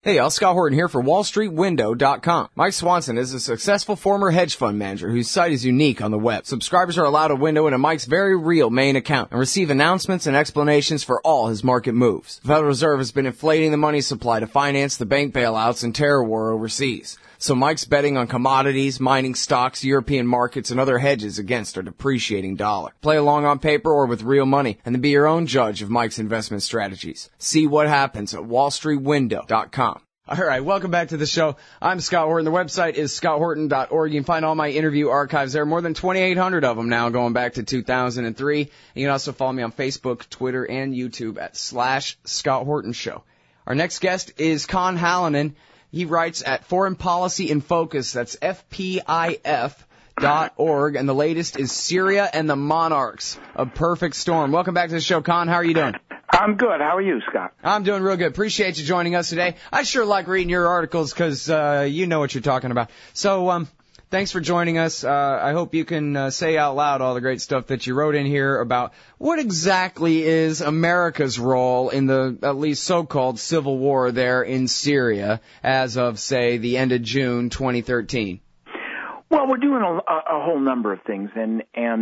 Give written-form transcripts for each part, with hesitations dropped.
Hey, y'all, Scott Horton here for WallStreetWindow.com. Mike Swanson is a successful former hedge fund manager whose site is unique on the web. Subscribers are allowed a window into Mike's very real main account and receive announcements and explanations for all his market moves. The Federal Reserve has been inflating the money supply to finance the bank bailouts and terror war overseas. So Mike's betting on commodities, mining stocks, European markets, and other hedges against a depreciating dollar. Play along on paper or with real money, and then be your own judge of Mike's investment strategies. See what happens at WallStreetWindow.com. All right, welcome back to the show. I'm Scott Horton. The website is scotthorton.org. You can find all my interview archives there, more than 2,800 of them now, going back to 2003. And you can also follow me on Facebook, Twitter, and YouTube at /Scott Horton Show. Our next guest is Con Hallinan. He writes at Foreign Policy in Focus. That's FPIF.org. And the latest is Syria and the Monarchs, a perfect storm. Welcome back to the show, Con. How are you doing? I'm good. How are you, Scott? I'm doing real good. Appreciate you joining us today. I sure like reading your articles because you know what you're talking about. So thanks for joining us. I hope you can say out loud all the great stuff that you wrote in here about what exactly is America's role in the at least so-called civil war there in Syria as of, say, the end of June 2013. Well, we're doing a whole number of things, and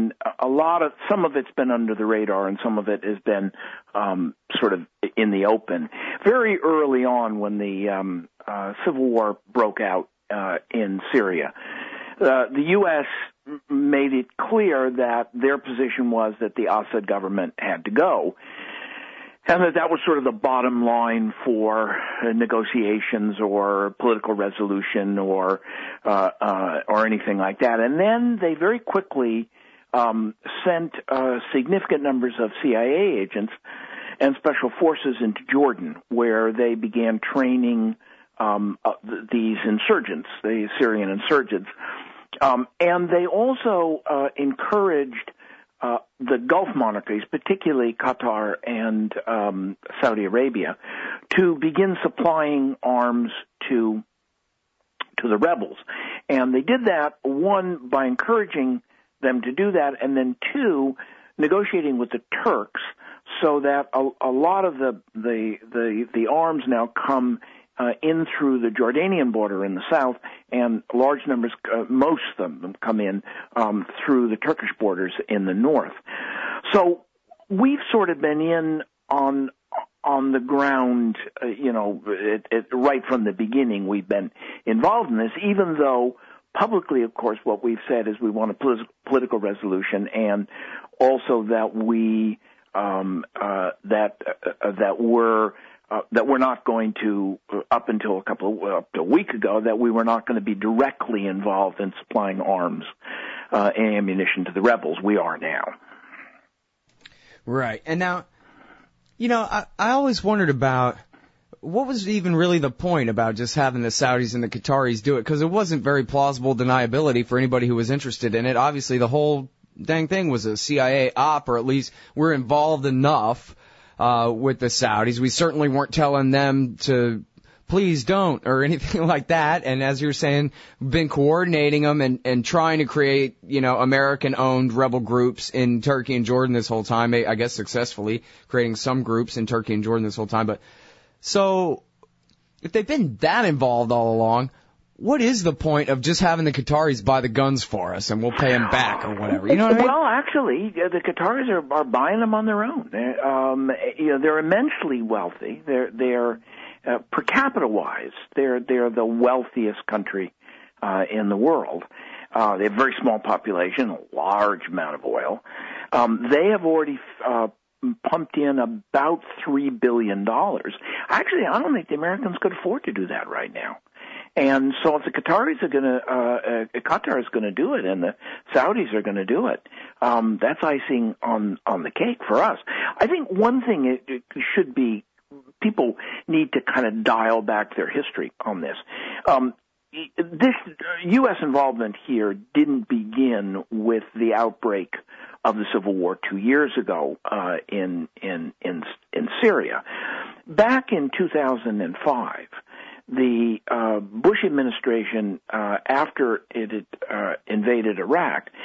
some of it's been under the radar, and some of it has been sort of in the open. Very early on, when the civil war broke out in Syria, the U.S. made it clear that their position was that the Assad government had to go, and that was sort of the bottom line for negotiations or political resolution or anything like that. And then they very quickly sent significant numbers of CIA agents and special forces into Jordan, where they began training these insurgents, the Syrian insurgents. And they also encouraged the Gulf monarchies, particularly Qatar and Saudi Arabia, to begin supplying arms to the rebels. And they did that, one, by encouraging them to do that, and then two, negotiating with the Turks so that a lot of the arms now come in through the Jordanian border in the south, and large numbers, most of them come in through the Turkish borders in the north. So we've sort of been in on the ground, right from the beginning. We've been involved in this, even though publicly, of course, what we've said is we want a political resolution, and also that we're not going to, up until a week ago, that we were not going to be directly involved in supplying arms and ammunition to the rebels. We are now. Right. And now, I always wondered about what was even really the point about just having the Saudis and the Qataris do it, because it wasn't very plausible deniability for anybody who was interested in it. Obviously, the whole dang thing was a CIA op, or at least we're involved enough with the Saudis. We certainly weren't telling them to please don't or anything like that. And as you're saying, been coordinating them and trying to create, American-owned rebel groups in Turkey and Jordan this whole time. I guess successfully creating some groups in Turkey and Jordan this whole time. But so if they've been that involved all along, what is the point of just having the Qataris buy the guns for us and we'll pay them back or whatever? You know what I mean? Well, actually, the Qataris are buying them on their own. They're immensely wealthy. They're per capita wise, they're the wealthiest country in the world. They have a very small population, a large amount of oil. They have already pumped in about $3 billion. Actually, I don't think the Americans could afford to do that right now. And so if the Qataris are going to, Qatar is going to do it and the Saudis are going to do it, that's icing on the cake for us. I think one thing it should be, people need to kind of dial back their history on this. This U.S. involvement here didn't begin with the outbreak of the Civil War 2 years ago in Syria. Back in 2005, the Bush administration, after it had invaded Iraq,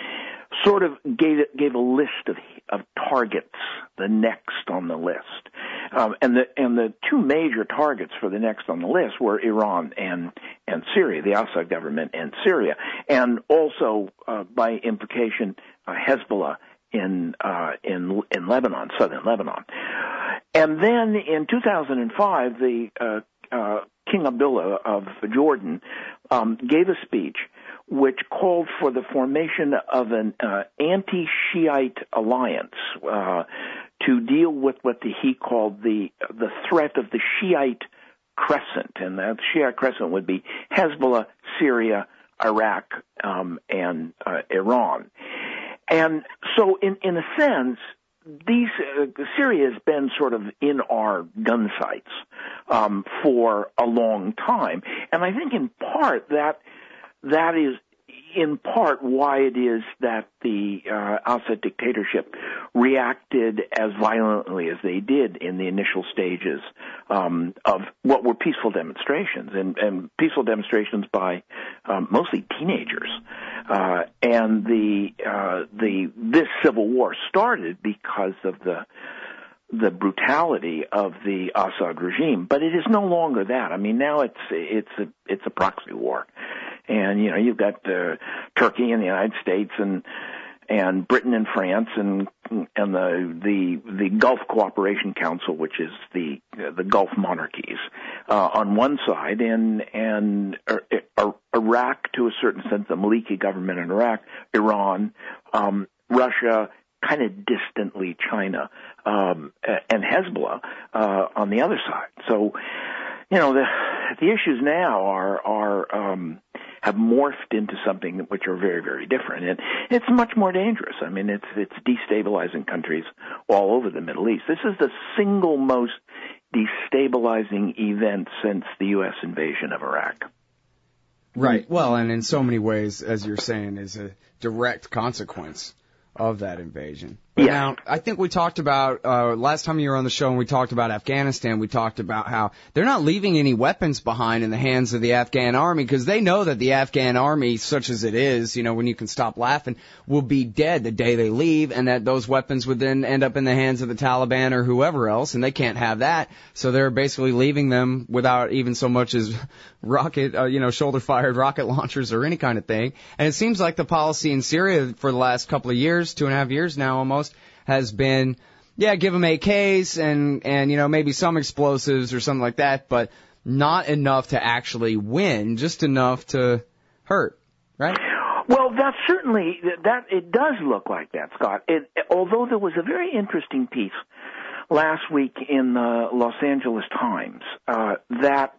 sort of gave a list of targets, the next on the list. And the two major targets for the next on the list were Iran and Syria, the Assad government and Syria, and also by implication Hezbollah in Lebanon, southern Lebanon. And then in 2005, the King Abdullah of Jordan gave a speech which called for the formation of an anti-Shiite alliance to deal with what he called the threat of the Shiite crescent, and that Shiite crescent would be Hezbollah, Syria, Iraq, and Iran. And so, in a sense, Syria has been sort of in our gun sights for a long time, and I think in part that is in part why it is that the Assad dictatorship reacted as violently as they did in the initial stages of what were peaceful demonstrations, and peaceful demonstrations by mostly teenagers. And this civil war started because of the brutality of the Assad regime, but it is no longer that. I mean, now it's a proxy war. And, you've got Turkey and the United States and Britain and France and the Gulf Cooperation Council, which is the Gulf monarchies, on one side, and Iraq, to a certain sense, the Maliki government in Iraq, Iran, Russia, kind of distantly China, and Hezbollah on the other side. So, the issues now are have morphed into something which are very, very different, and it's much more dangerous. I mean, it's destabilizing countries all over the Middle East. This is the single most destabilizing event since the U.S. invasion of Iraq. Right. Well, and in so many ways, as you're saying, is a direct consequence of that invasion. But yeah. Now, I think we talked about, last time you were on the show and we talked about Afghanistan, we talked about how they're not leaving any weapons behind in the hands of the Afghan army because they know that the Afghan army, such as it is, when you can stop laughing, will be dead the day they leave, and that those weapons would then end up in the hands of the Taliban or whoever else, and they can't have that. So they're basically leaving them without even so much as rocket, shoulder-fired rocket launchers or any kind of thing. And it seems like the policy in Syria for the last couple of years, 2.5 years now almost, has been, give them AKs and maybe some explosives or something like that, but not enough to actually win, just enough to hurt, right? Well, that's certainly, it does look like that, Scott. Although there was a very interesting piece last week in the Los Angeles Times that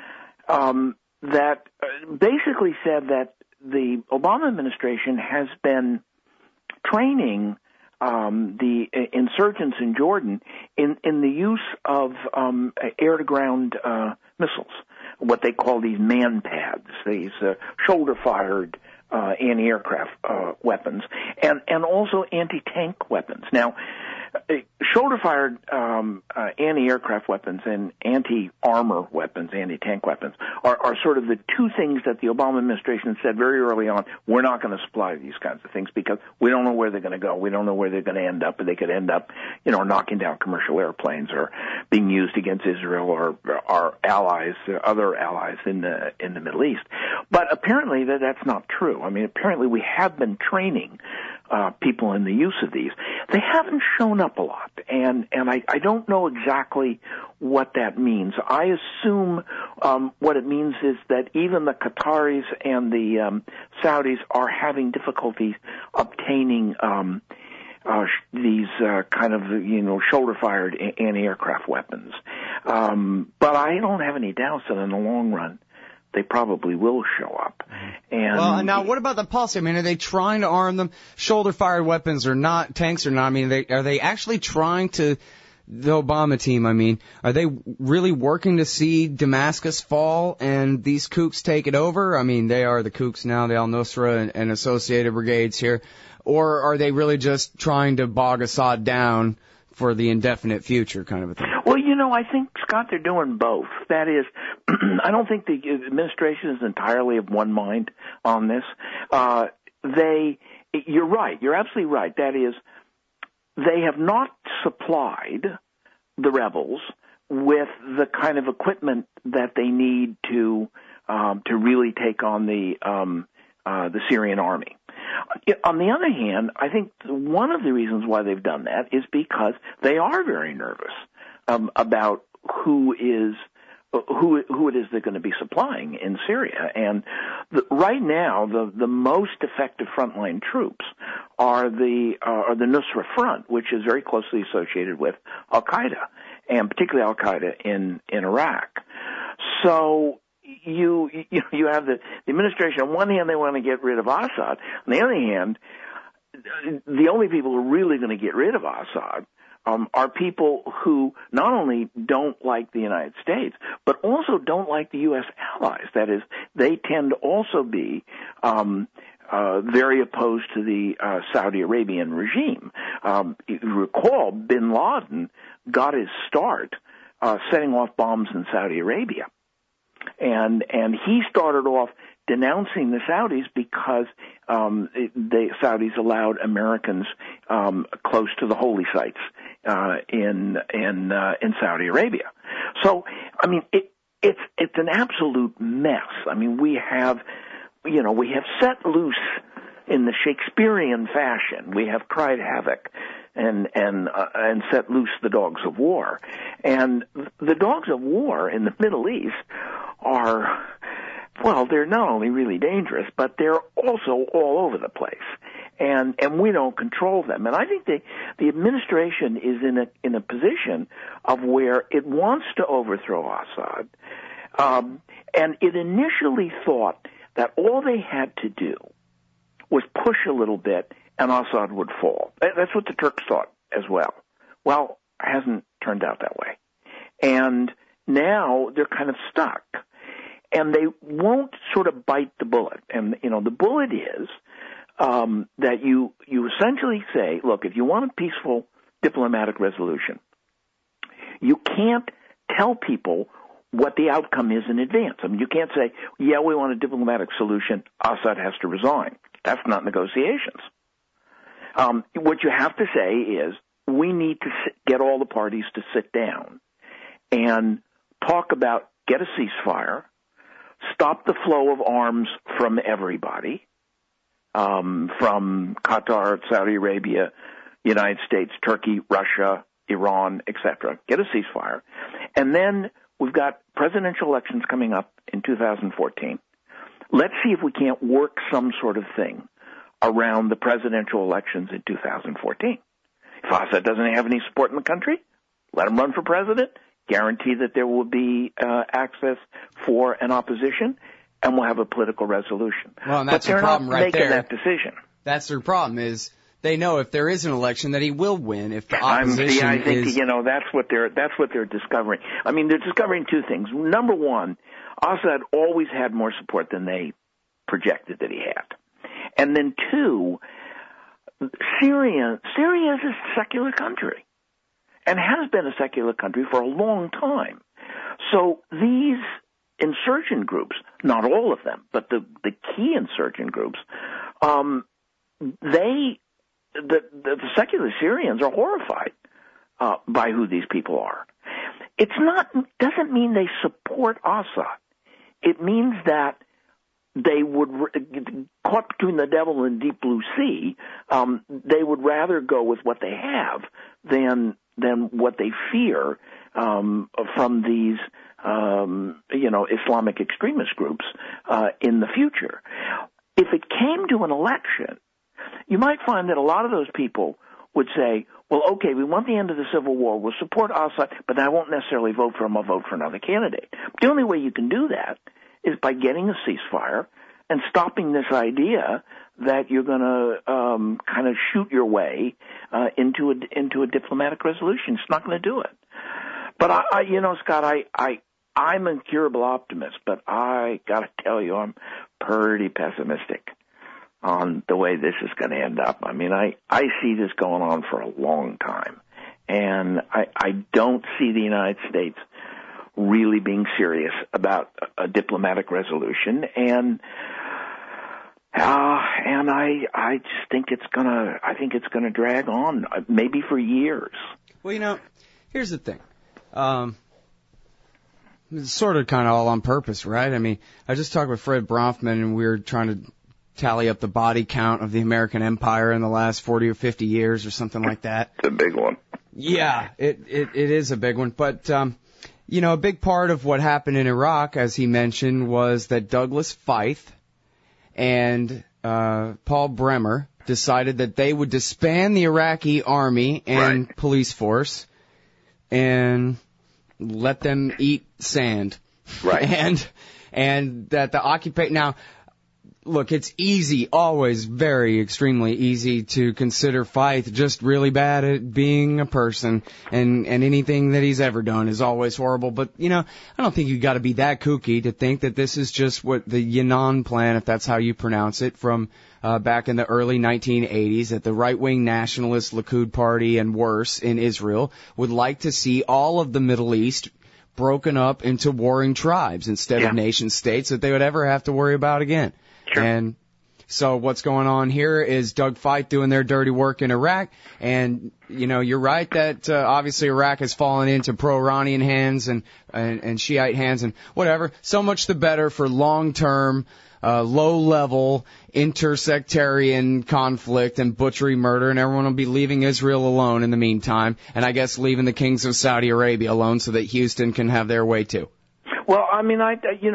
basically said that the Obama administration has been training the insurgents in Jordan in the use of air-to-ground missiles, what they call these man pads, these shoulder-fired anti-aircraft weapons, and also anti-tank weapons. Now, shoulder-fired anti-aircraft weapons and anti-armor weapons, anti-tank weapons, are sort of the two things that the Obama administration said very early on, we're not going to supply these kinds of things because we don't know where they're going to go. We don't know where they're going to end up. They could end up, knocking down commercial airplanes or being used against Israel or our allies, other allies in the Middle East. But apparently that's not true. I mean, apparently we have been training people in the use of these. They haven't shown up a lot, and I don't know exactly what that means. I assume what it means is that even the Qataris and the Saudis are having difficulties obtaining these kind of shoulder-fired anti-aircraft weapons. But I don't have any doubts that in the long run they probably will show up. And well, now what about the policy? I mean, are they trying to arm them? Shoulder-fired weapons or not, tanks or not? I mean, are they actually trying to, the Obama team, I mean, are they really working to see Damascus fall and these kooks take it over? I mean, they are the kooks now, the al-Nusra and associated brigades here. Or are they really just trying to bog Assad down for the indefinite future kind of a thing? Well, I think, Scott, they're doing both. That is, I don't think the administration is entirely of one mind on this. you're right. You're absolutely right. That is, they have not supplied the rebels with the kind of equipment that they need to really take on the Syrian army. On the other hand, I think one of the reasons why they've done that is because they are very nervous about who it is they're going to be supplying in Syria. And right now, the most effective frontline troops are the Nusra Front, which is very closely associated with Al Qaeda, and particularly Al Qaeda in Iraq. So you have the administration. On one hand, they want to get rid of Assad. On the other hand, the only people who are really going to get rid of Assad are people who not only don't like the United States, but also don't like the U.S. allies. That is, they tend to also be very opposed to the Saudi Arabian regime. If you recall, bin Laden got his start setting off bombs in Saudi Arabia. And he started off denouncing the Saudis because the Saudis allowed Americans close to the holy sites in Saudi Arabia. So, I mean, it's an absolute mess. I mean, we have set loose in the Shakespearean fashion. We have cried havoc and set loose the dogs of war. And the dogs of war in the Middle East are, well, they're not only really dangerous, but they're also all over the place. And we don't control them. And I think the administration is in a position of where it wants to overthrow Assad. And it initially thought that all they had to do was push a little bit and Assad would fall. That's what the Turks thought as well. Well, it hasn't turned out that way. And now they're kind of stuck. And they won't sort of bite the bullet. And, the bullet is that you essentially say, look, if you want a peaceful diplomatic resolution, you can't tell people what the outcome is in advance. I mean, you can't say, yeah, we want a diplomatic solution, Assad has to resign. That's not negotiations. What you have to say is, we need to get all the parties to sit down and talk about, get a ceasefire, stop the flow of arms from everybody, from Qatar, Saudi Arabia, United States, Turkey, Russia, Iran, etc. Get a ceasefire. And then we've got presidential elections coming up in 2014. Let's see if we can't work some sort of thing around the presidential elections in 2014. If Assad doesn't have any support in the country, let him run for president, guarantee that there will be access for an opposition, and we'll have a political resolution. Well, and that's the problem right there. They're not making that decision. That's their problem, is they know if there is an election that he will win if the opposition I think that's what they're discovering. I mean, they're discovering two things. Number one, Assad always had more support than they projected that he had. And then two, Syria is a secular country and has been a secular country for a long time. So these insurgent groups, not all of them, but the key insurgent groups, the secular Syrians are horrified by who these people are. Doesn't mean they support Assad. It means that they would, caught between the devil and the deep blue sea, they would rather go with what they have than what they fear from these Islamic extremist groups in the future. If it came to an election, you might find that a lot of those people would say, well, okay, we want the end of the civil war, we'll support Assad, but I won't necessarily vote for him, I'll vote for another candidate. The only way you can do that is by getting a ceasefire and stopping this idea that you're going to kind of shoot your way into a diplomatic resolution. It's not going to do it. But Scott, I'm an incurable optimist, but I got to tell you, I'm pretty pessimistic on the way this is going to end up. I mean, I see this going on for a long time, and I don't see the United States really being serious about a diplomatic resolution. And And I just think it's gonna drag on, maybe for years. Well, here's the thing. It's sort of kind of all on purpose, right? I mean, I just talked with Fred Bronfman, and we were trying to tally up the body count of the American empire in the last 40 or 50 years or something like that. It's a big one. Yeah, it is a big one. But, a big part of what happened in Iraq, as he mentioned, was that Douglas Feith and Paul Bremer decided that they would disband the Iraqi army and police force and let them eat sand. Right. And that the occupation... Now, look, it's easy, always very extremely easy to consider Feith just really bad at being a person, and anything that he's ever done is always horrible. But, I don't think you got to be that kooky to think that this is just what the Yinon plan, if that's how you pronounce it, from back in the early 1980s, that the right-wing nationalist Likud party and worse in Israel would like to see all of the Middle East broken up into warring tribes instead of nation states that they would ever have to worry about again. Sure. And so what's going on here is Doug Feith doing their dirty work in Iraq. And, you're right that obviously Iraq has fallen into pro-Iranian hands and Shiite hands and whatever. So much the better for long-term, low-level, intersectarian conflict and butchery murder. And everyone will be leaving Israel alone in the meantime. And I guess leaving the kings of Saudi Arabia alone so that Houston can have their way too. Well, I mean,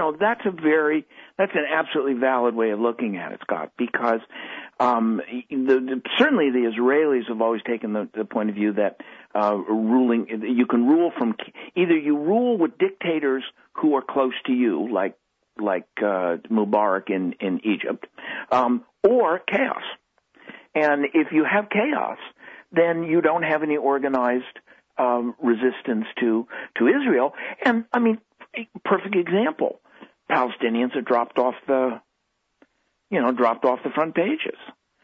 that's an absolutely valid way of looking at it, Scott, because certainly the Israelis have always taken the point of view that you can rule from either you rule with dictators who are close to you, like Mubarak in Egypt, or chaos. And if you have chaos, then you don't have any organized resistance to Israel. And I mean, perfect example. Palestinians have dropped off the front pages.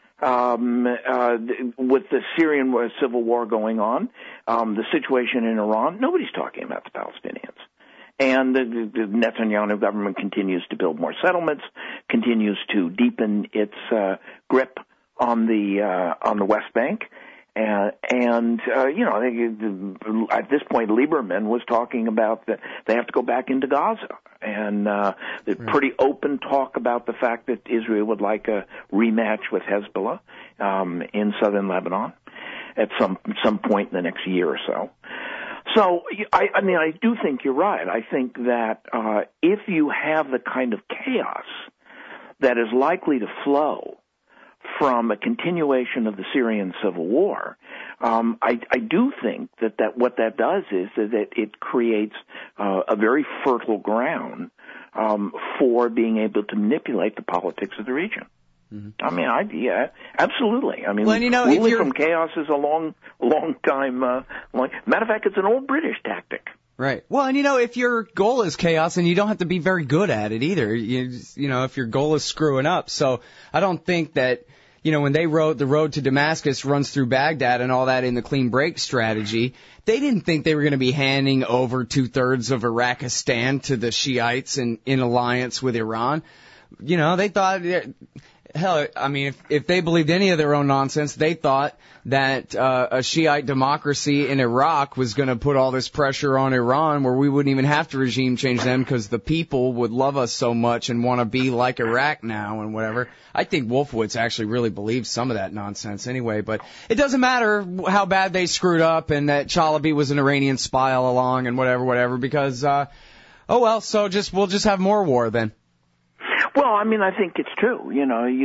With the Syrian civil war going on, the situation in Iran, nobody's talking about the Palestinians. And the Netanyahu government continues to build more settlements, continues to deepen its grip on the West Bank. I think at this point, Lieberman was talking about that they have to go back into Gaza. And there's pretty open talk about the fact that Israel would like a rematch with Hezbollah in southern Lebanon at some point in the next year or so. So, I do think you're right. I think that if you have the kind of chaos that is likely to flow from a continuation of the Syrian civil war, I do think that what that does is that it creates a very fertile ground for being able to manipulate the politics of the region. Mm-hmm. I mean, absolutely. I mean, ruling from chaos is a long time. Matter of fact, it's an old British tactic. Right. Well, and if your goal is chaos, and you don't have to be very good at it either. If your goal is screwing up. So I don't think that. When they wrote the road to Damascus runs through Baghdad and all that in the clean break strategy, they didn't think they were going to be handing over 2/3 of Iraqistan to the Shiites in alliance with Iran. They thought, hell, I mean, if they believed any of their own nonsense, they thought that a Shiite democracy in Iraq was going to put all this pressure on Iran where we wouldn't even have to regime change them because the people would love us so much and want to be like Iraq now and whatever. I think Wolfowitz actually really believes some of that nonsense anyway, but it doesn't matter how bad they screwed up and that Chalabi was an Iranian spy all along and whatever, because, so we'll just have more war then. Well, I mean, I think it's true. We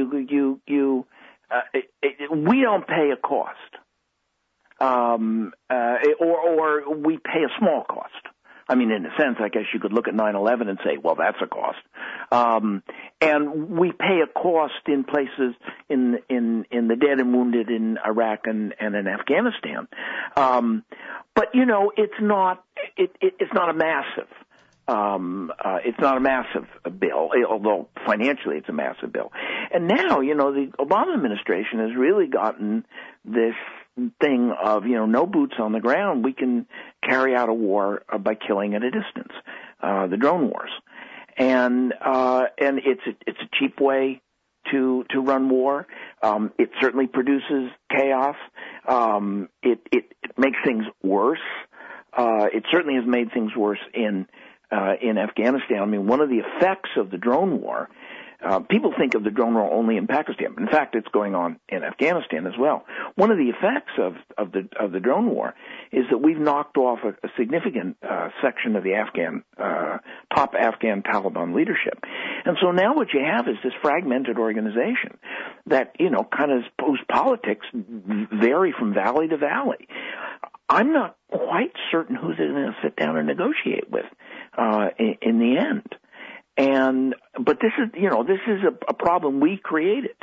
don't pay a cost, or we pay a small cost. I mean, in a sense, I guess you could look at 9/11 and say, well, that's a cost. And we pay a cost in places in the dead and wounded in Iraq and in Afghanistan. But it's not a massive. It's not a massive bill, although financially it's a massive bill. And now, the Obama administration has really gotten this thing of, no boots on the ground. We can carry out a war by killing at a distance, the drone wars. And it's a cheap way to run war. It certainly produces chaos. It makes things worse. It certainly has made things worse in Afghanistan. I mean, one of the effects of the drone war, people think of the drone war only in Pakistan. In fact, it's going on in Afghanistan as well. One of the effects of the drone war is that we've knocked off a significant section of the top Afghan Taliban leadership. And so now what you have is this fragmented organization that, kind of whose politics vary from valley to valley. I'm not quite certain who's going to sit down and negotiate with in the end. But this is a problem we created.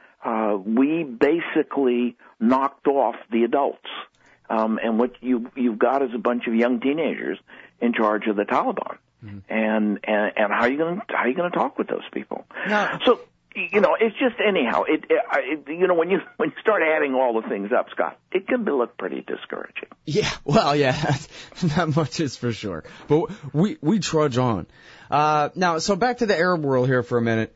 We basically knocked off the adults, and what you've got is a bunch of young teenagers in charge of the Taliban. Mm-hmm. And how are you going to talk with those people? No. So it's just anyhow. When you start adding all the things up, Scott, it can look pretty discouraging. Yeah, well, yeah, not much is for sure. But we trudge on. Now, so back to the Arab world here for a minute.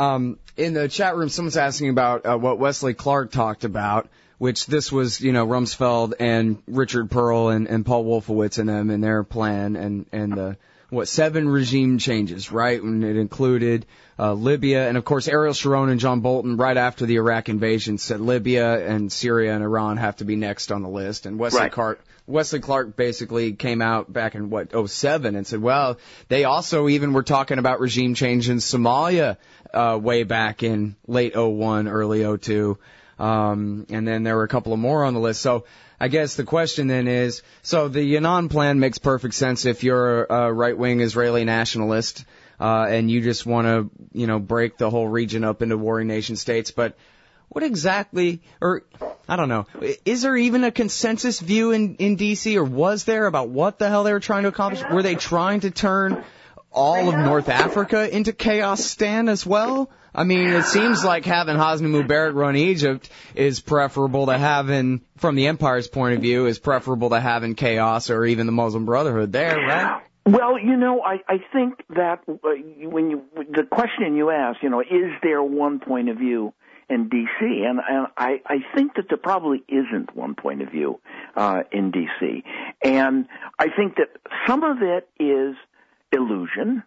In the chat room, someone's asking about what Wesley Clark talked about, which this was, Rumsfeld and Richard Pearl and Paul Wolfowitz and them and their plan and 7 regime changes, right? And it included Libya, and of course Ariel Sharon and John Bolton right after the Iraq invasion said Libya and Syria and Iran have to be next on the list. And Wesley Clark basically came out back in 2007 and said, well, they also even were talking about regime change in Somalia way back in late 2001, early 2002. And then there were a couple of more on the list. So I guess the question then is, so the Annan plan makes perfect sense if you're a right-wing Israeli nationalist, and you just want to, break the whole region up into warring nation states. But what exactly, or I don't know, is there even a consensus view in D.C., or was there, about what the hell they were trying to accomplish? Were they trying to turn all of North Africa into Chaos-stan as well? I mean, it seems like having Hosni Mubarak run Egypt is preferable to having, from the empire's point of view, is preferable to having chaos or even the Muslim Brotherhood there, right? Well, I think that the question you asked, is there one point of view in D.C.? And I think that there probably isn't one point of view in D.C. And I think that some of it is illusion.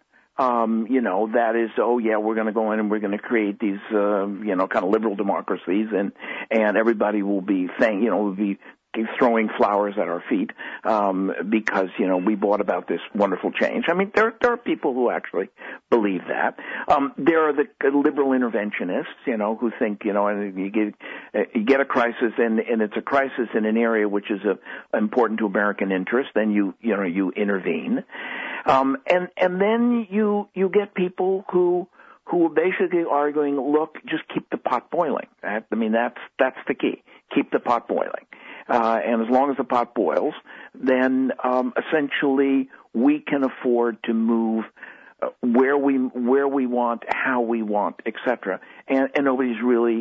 That is, we're going to go in and we're going to create these, kind of liberal democracies, and everybody will be will be throwing flowers at our feet, because, we brought about this wonderful change. I mean, there are people who actually believe that. There are the liberal interventionists, who think, and you get a crisis and it's a crisis in an area which is important to American interest, then you intervene. And then you get people who are basically arguing, look, just keep the pot boiling. I mean, that's the key. Keep the pot boiling. And as long as the pot boils, then essentially we can afford to move where we want, how we want, etc. And there's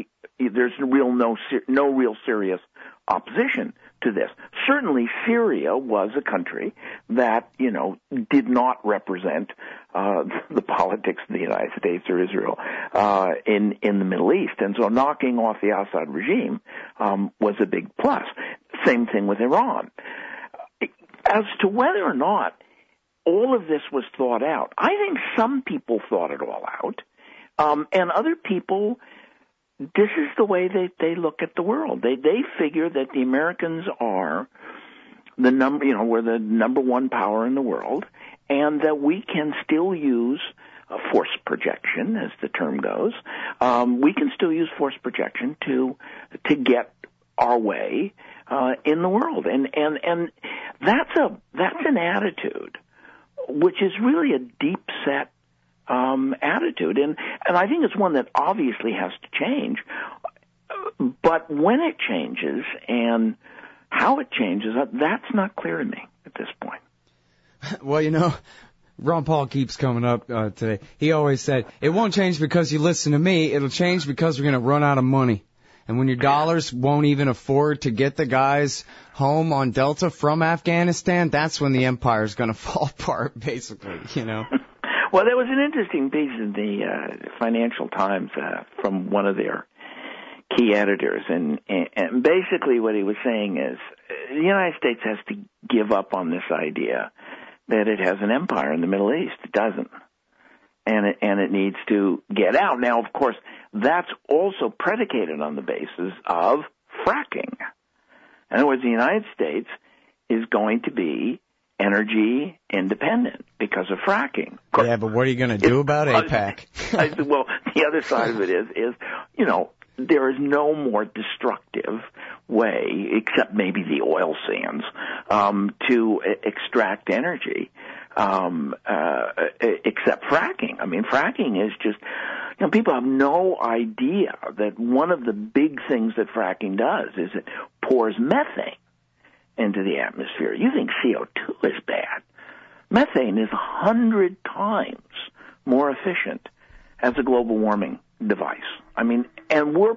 no real serious opposition to this. Certainly Syria was a country that, did not represent the politics of the United States or Israel in the Middle East. And so knocking off the Assad regime was a big plus. Same thing with Iran. As to whether or not all of this was thought out, I think some people thought it all out, and other people, this is the way they look at the world. They figure that the Americans are we're the number one power in the world, and that we can still use force projection, as the term goes. We can still use force projection to get our way in the world, and that's an attitude which is really a deep set attitude, and I think it's one that obviously has to change. But when it changes and how it changes, that's not clear to me at this point. Well, Ron Paul keeps coming up today. He always said, it won't change because you listen to me. It'll change because we're going to run out of money. And when your dollars won't even afford to get the guys home on Delta from Afghanistan, that's when the empire's going to fall apart, basically, Well, there was an interesting piece in the Financial Times from one of their key editors, and basically what he was saying is the United States has to give up on this idea that it has an empire in the Middle East. It doesn't. And it needs to get out. Now, of course, that's also predicated on the basis of fracking. In other words, the United States is going to be energy independent because of fracking. Yeah, but what are you going to do about AIPAC? Well, the other side of it is there is no more destructive way, except maybe the oil sands, to extract energy, except fracking. I mean, fracking is just, people have no idea that one of the big things that fracking does is it pours methane into the atmosphere. You think CO2 is bad. Methane is 100 times more efficient as a global warming device. I mean, and we're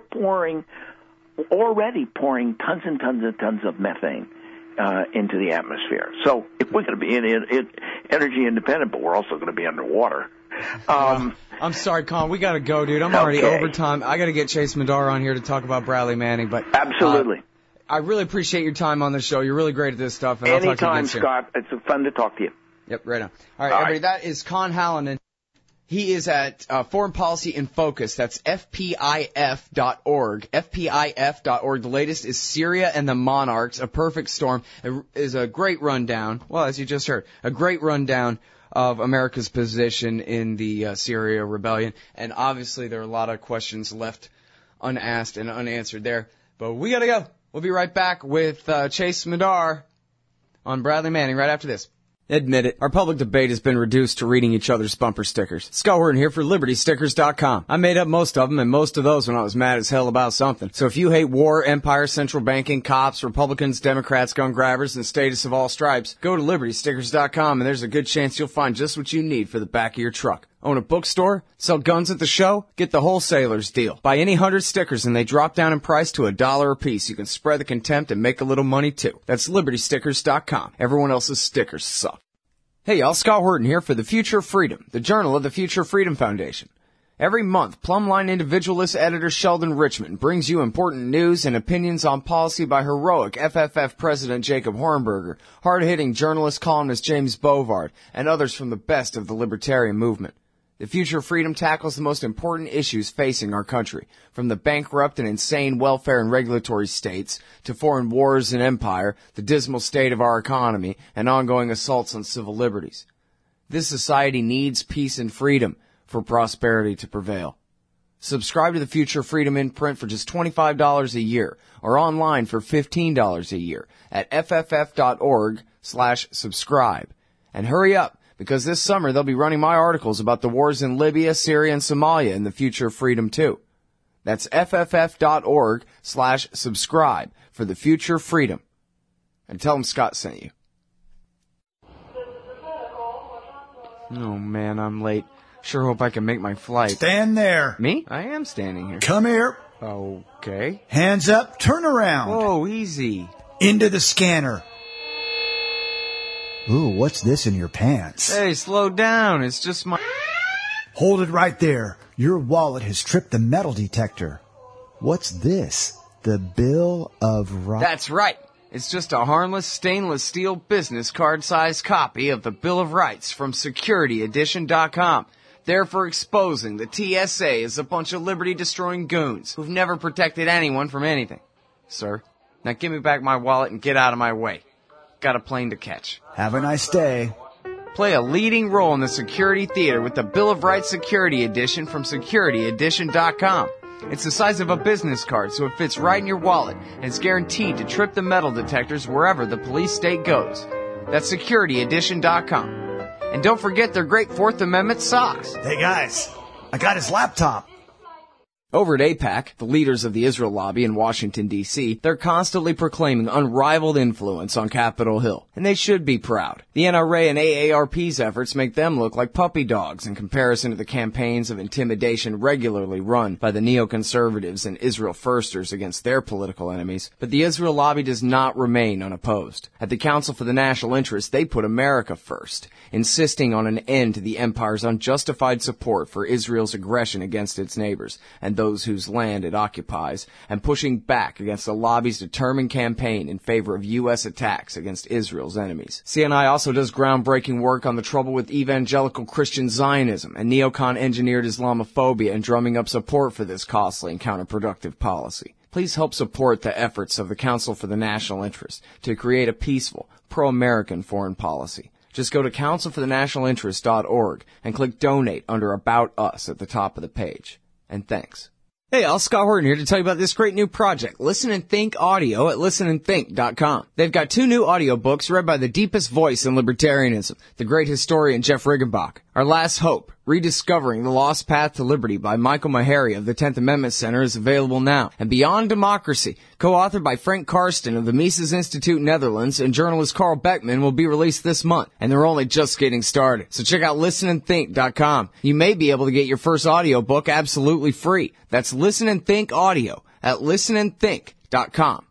already pouring tons and tons and tons of methane into the atmosphere. So if we're going to be energy independent, but we're also going to be underwater. I'm sorry, Con. We got to go, dude. I'm already over time. I got to get Chase Madar on here to talk about Bradley Manning. But absolutely. I really appreciate your time on the show. You're really great at this stuff. And anytime, I'll talk to you again soon. Scott. It's fun to talk to you. Yep, right on. All right, everybody. That is Con Hallinan. He is at Foreign Policy in Focus. That's FPIF.org. FPIF.org. The latest is Syria and the Monarchs, A Perfect Storm. It is a great rundown. Well, as you just heard, a great rundown of America's position in the Syria rebellion. And obviously there are a lot of questions left unasked and unanswered there. But we got to go. We'll be right back with Chase Madar on Bradley Manning right after this. Admit it, our public debate has been reduced to reading each other's bumper stickers. Scott Horton here for LibertyStickers.com. I made up most of them, and most of those when I was mad as hell about something. So if you hate war, empire, central banking, cops, Republicans, Democrats, gun grabbers, and statists of all stripes, go to LibertyStickers.com, and there's a good chance you'll find just what you need for the back of your truck. Own a bookstore? Sell guns at the show? Get the wholesaler's deal. Buy any 100 stickers and they drop down in price to $1 a piece. You can spread the contempt and make a little money too. That's LibertyStickers.com. Everyone else's stickers suck. Hey y'all, Scott Horton here for The Future of Freedom, the journal of the Future Freedom Foundation. Every month, Plumline individualist editor Sheldon Richmond brings you important news and opinions on policy by heroic FFF President Jacob Hornberger, hard-hitting journalist columnist James Bovard, and others from the best of the libertarian movement. The Future of Freedom tackles the most important issues facing our country, from the bankrupt and insane welfare and regulatory states to foreign wars and empire, the dismal state of our economy, and ongoing assaults on civil liberties. This society needs peace and freedom for prosperity to prevail. Subscribe to the Future of Freedom in print for just $25 a year or online for $15 a year at fff.org/subscribe. And hurry up, because this summer they'll be running my articles about the wars in Libya, Syria, and Somalia in the Future of Freedom too. That's fff.org/subscribe for the Future of Freedom. And tell them Scott sent you. Oh man, I'm late. Sure hope I can make my flight. Stand there. Me? I am standing here. Come here. Okay. Hands up, turn around. Whoa, easy. Into the scanner. Ooh, what's this in your pants? Hey, slow down. It's just my... Hold it right there. Your wallet has tripped the metal detector. What's this? The Bill of Rights? That's right. It's just a harmless stainless steel business card-sized copy of the Bill of Rights from SecurityEdition.com. There for exposing the TSA as a bunch of liberty-destroying goons who've never protected anyone from anything. Sir, now give me back my wallet and get out of my way. Got a plane to catch. Have a nice day. Play a leading role in the security theater with the Bill of Rights Security Edition from SecurityEdition.com. It's the size of a business card, so it fits right in your wallet, and it's guaranteed to trip the metal detectors wherever the police state goes. That's SecurityEdition.com. And don't forget their great Fourth Amendment socks. Hey guys, I got his laptop. Over at AIPAC, the leaders of the Israel lobby in Washington, D.C., they're constantly proclaiming unrivaled influence on Capitol Hill, and they should be proud. The NRA and AARP's efforts make them look like puppy dogs in comparison to the campaigns of intimidation regularly run by the neoconservatives and Israel firsters against their political enemies. But the Israel lobby does not remain unopposed. At the Council for the National Interest, they put America first, insisting on an end to the empire's unjustified support for Israel's aggression against its neighbors and those whose land it occupies, and pushing back against the lobby's determined campaign in favor of U.S. attacks against Israel's enemies. CNI also does groundbreaking work on the trouble with evangelical Christian Zionism and neocon-engineered Islamophobia and drumming up support for this costly and counterproductive policy. Please help support the efforts of the Council for the National Interest to create a peaceful, pro-American foreign policy. Just go to councilforthenationalinterest.org and click Donate under About Us at the top of the page. And thanks. Hey, all, Scott Horton here to tell you about this great new project, Listen and Think Audio at listenandthink.com. They've got 2 new audiobooks read by the deepest voice in libertarianism, the great historian Jeff Riggenbach. Our Last Hope, Rediscovering the Lost Path to Liberty by Michael Maharrey of the 10th Amendment Center is available now. And Beyond Democracy, co-authored by Frank Karsten of the Mises Institute Netherlands and journalist Carl Beckman, will be released this month. And they're only just getting started. So check out listenandthink.com. You may be able to get your first audiobook absolutely free. That's Listen and Think Audio at listenandthink.com.